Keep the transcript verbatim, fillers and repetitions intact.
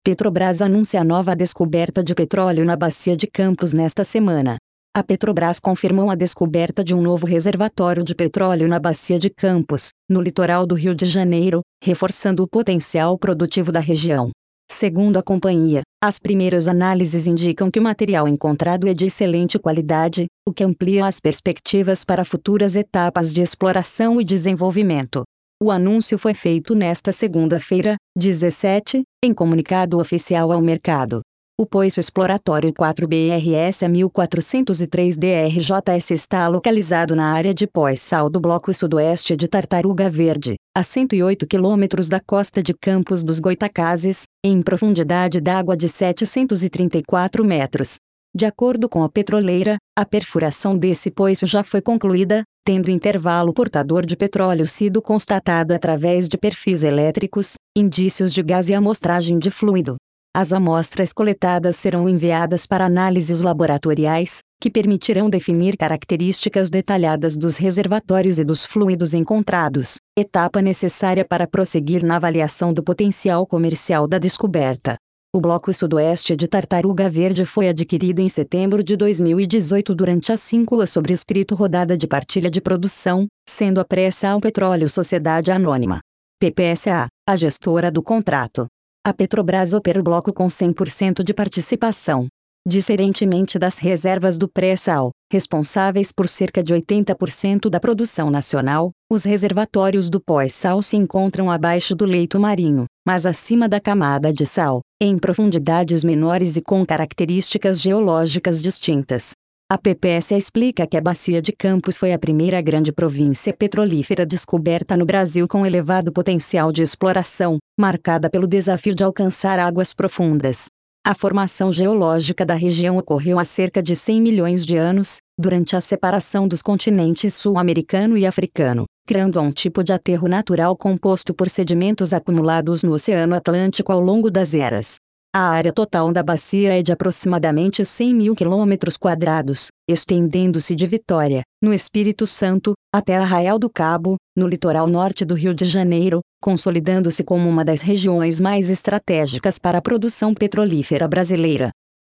Petrobras anuncia nova descoberta de petróleo na Bacia de Campos nesta semana. A Petrobras confirmou a descoberta de um novo reservatório de petróleo na Bacia de Campos, no litoral do Rio de Janeiro, reforçando o potencial produtivo da região. Segundo a companhia, as primeiras análises indicam que o material encontrado é de excelente qualidade, o que amplia as perspectivas para futuras etapas de exploração e desenvolvimento. O anúncio foi feito nesta segunda-feira, dezessete, em comunicado oficial ao mercado. O poço exploratório quatro B R S mil quatrocentos e três D R J S está localizado na área de pós-sal do bloco sudoeste de Tartaruga Verde, a cento e oito quilômetros da costa de Campos dos Goytacazes, em profundidade d'água de setecentos e trinta e quatro metros. De acordo com a petroleira, a perfuração desse poço já foi concluída, tendo intervalo portador de petróleo sido constatado através de perfis elétricos, indícios de gás e amostragem de fluido. As amostras coletadas serão enviadas para análises laboratoriais, que permitirão definir características detalhadas dos reservatórios e dos fluidos encontrados, etapa necessária para prosseguir na avaliação do potencial comercial da descoberta. O bloco sudoeste de Tartaruga Verde foi adquirido em setembro de dois mil e dezoito durante a cinco A sobrescrito rodada de partilha de produção, sendo a Pré-Sal Petróleo Sociedade Anônima. P P S A, a gestora do contrato. A Petrobras opera o bloco com cem por cento de participação. Diferentemente das reservas do pré-sal, responsáveis por cerca de oitenta por cento da produção nacional, os reservatórios do pós-sal se encontram abaixo do leito marinho, mas acima da camada de sal, em profundidades menores e com características geológicas distintas. A P P S A explica que a Bacia de Campos foi a primeira grande província petrolífera descoberta no Brasil com elevado potencial de exploração, marcada pelo desafio de alcançar águas profundas. A formação geológica da região ocorreu há cerca de cem milhões de anos, durante a separação dos continentes sul-americano e africano, criando um tipo de aterro natural composto por sedimentos acumulados no Oceano Atlântico ao longo das eras. A área total da bacia é de aproximadamente cem mil quilômetros quadrados, estendendo-se de Vitória, no Espírito Santo, até Arraial do Cabo, no litoral norte do Rio de Janeiro, consolidando-se como uma das regiões mais estratégicas para a produção petrolífera brasileira.